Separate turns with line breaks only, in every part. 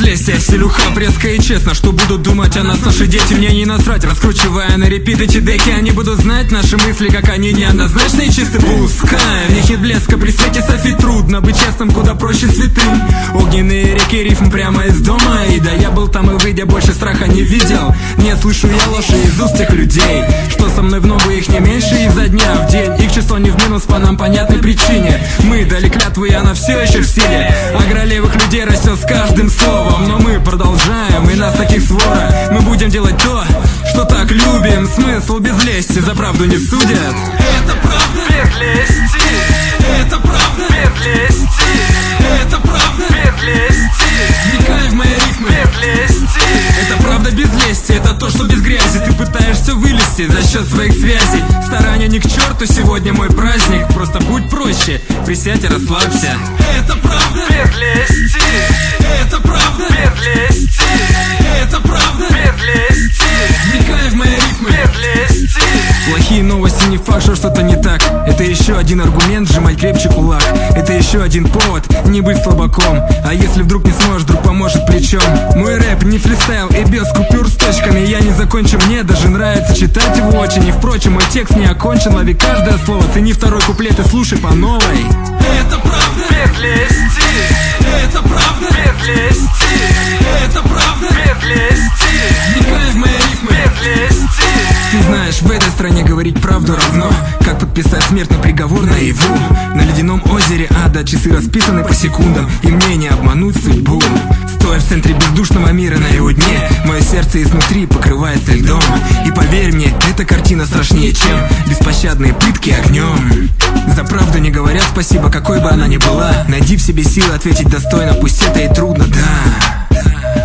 лести. Селюха резко и честно, что будут думать о нас наши дети, мне не насрать. Раскручивая на репит эти деки, они будут знать наши мысли, как они неоднозначные, чистый пускай. В них нет блеска, при свете Софи трудно быть честным, куда проще святым. Огненные реки, рифм прямо из дома. И да, я был там и выйдя, больше страха не видел. Не слышу я ложи из уст тех людей, что со мной в ногу их не меньше изо дня в день. Их число не в минус по нам понятной причине. Мы дали клятву, и она все еще в силе. А горолевых людей растет с каждым словом. Но мы продолжаем, и нас таких свора. Мы будем делать то, что так любим. Смысл без лести, за правду не судят.
Это правда без лести. Это правда без лести. Это правда без лести.
Вникай в мои рифмы
без лести.
Это правда без лести, это то, что без грязи. Ты пытаешься вылезти за счет своих связей. Старания ни к черту, сегодня мой праздник. Просто будь проще, присядь и расслабься.
Это правда без лести. Это правда без лести. Это правда без лести.
Вникай в мои рифмы
без лести.
Плохие новости не факт, что что-то не так. Это еще один аргумент сжимать крепче кулак. Это еще один повод не быть слабаком. А если вдруг не сможешь, вдруг поможет плечом. Мой рэп не фристайл и без купюр с точками. Я не закончу, мне даже нравится читать его очень. И впрочем, мой текст не окончен, лови каждое слово. Цени второй куплет и слушай по новой.
Это правда без лести. Это правда без лести. Это правда без лести.
Вникай в мои рифмы
без лести.
Ты знаешь, в этой стране говорить правду равно как подписать смертный приговор наяву. На ледяном озере ада часы расписаны по секундам, и мне не обмануть судьбу. Стоя в центре бездушного мира на его дне, мое сердце изнутри покрывается льдом. И поверь мне, эта картина страшнее, чем беспощадные пытки огнем. За правду не говорят спасибо, какой бы она ни была. Найди в себе силы ответить достойно, пусть это и трудно, да.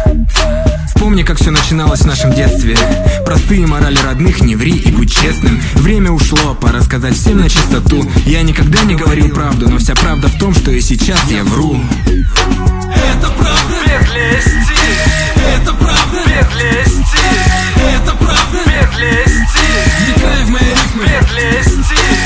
Вспомни, как все начиналось в нашем детстве. Простые морали родных, не ври и будь честным. Время ушло, пора сказать всем на чистоту. Я никогда не говорил правду, но вся правда в том, что и сейчас я вру.
Это правда без лести. Это правда без лести. Это правда без лести.
Вникай в мои рифмы
без лести.